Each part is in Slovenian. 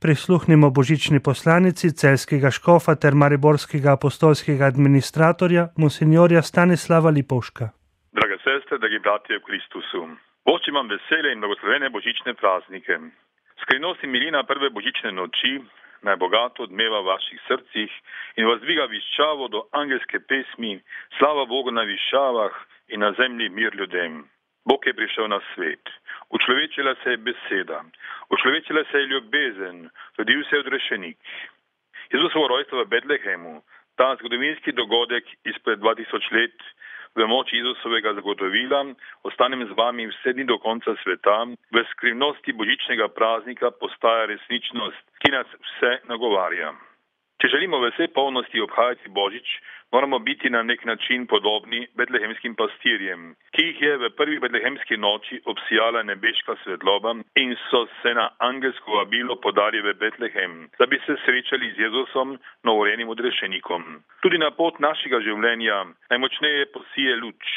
Prisluhnimo božični poslanici celjskega škofa ter mariborskega apostolskega administratorja, monsinjorja Stanislava Lipovška. Drage sestre, dragi bratje v Kristusu, Bož imam vesele in blagoslovene božične praznike. Skrivnost in milina prve božične noči naj bogato odmeva v vaših srcih in vas dviga viščavo do angelske pesmi, slava Bogu na višavah in na zemlji mir ljudem. Bog je prišel na svet. Učlovečila se je beseda, učlovečila se je ljubezen, rodil se je odrešenik. Jezusovo rojstvo v Betlehemu, ta zgodovinski dogodek izpred 2000 let, v moči Jezusovega zagotovila, ostanem z vami vse dni do konca sveta, v skrivnosti božičnega praznika postaja resničnost, ki nas vse nagovarja. Če želimo v vsej polnosti obhajati Božič, moramo biti na nek način podobni betlehemskim pastirjem, ki jih je v prvi betlehemski noči obsijala nebeška svetloba in so se na angelsko vabilo podali v Betlehem, da bi se srečali z Jezusom, novorojenim odrešenikom. Tudi na pot našega življenja najmočneje posije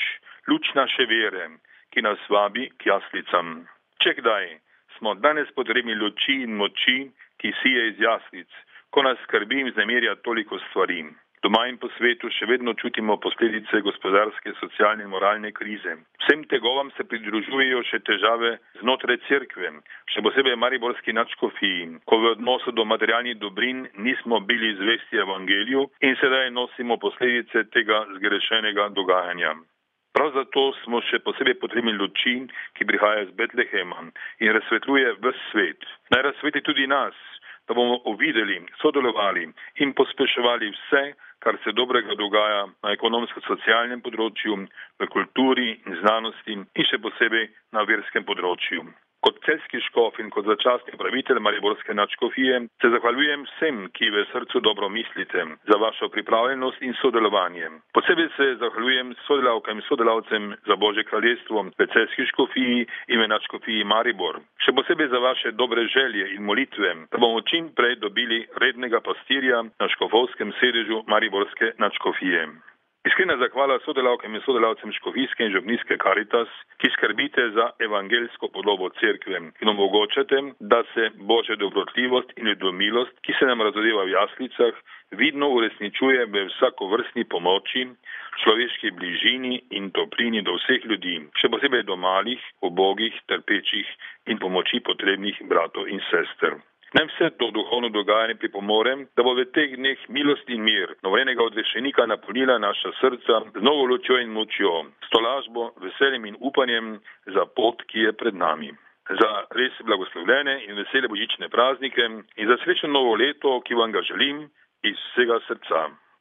luč naše vere, ki nas vabi k jaslicam. Če kdaj smo danes potrebni luči in moči, ki sije iz jaslic, ko nas skrbi in vznemirja toliko stvari. Doma in po svetu še vedno čutimo posledice gospodarske, socialne in moralne krize. Vsem tegovam se pridružujejo še težave znotraj cerkve, še posebej mariborski nadškofiji, ko v odnosu do materialnih dobrin nismo bili zvesti evangeliju in sedaj nosimo posledice tega zgrešenega dogajanja. Prav zato smo še posebej potrebni luči, ki prihaja z Betlehema in razsvetljuje ves svet. Naj razsveti tudi nas, da bomo uvideli, sodelovali in pospeševali vse, kar se dobrega dogaja na ekonomsko-socialnem področju, v kulturi in znanosti in še posebej na verskem področju. Kot celjski škof in kot začasni upravitelj mariborske nadškofije se zahvaljujem vsem, ki v srcu dobro mislite, za vašo pripravljenost in sodelovanje. Posebej se zahvaljujem sodelavkam in sodelavcem za Božje kraljestvo v celjski škofiji in v nadškofiji Maribor. Še posebej za vaše dobre želje in molitve, da bomo čim prej dobili rednega pastirja na škofovskem sedežu mariborske nadškofije. Iskrena zahvala sodelavkam in sodelavcem škofijske in župnijske Karitas, ki skrbite za evangelsko podobo cerkve in omogočate, da se Božja dobrotljivost in ljudomilost, ki se nam razodeva v jaslicah, vidno uresničuje v vsakovrstni pomoči, človeški bližini in toplini do vseh ljudi, še posebej do malih, ubogih, trpečih in pomoči potrebnih bratov in sester. Naj vse to duhovno dogajanje pripomore, da bo v teh dneh milost in mir novorojenega odrešenika napolnila naša srca z novo lučjo in močjo, s tolažbo, veseljem in upanjem za pot, ki je pred nami. Za res blagoslovljene in vesele božične praznike in za srečno novo leto, ki vam ga želim iz vsega srca.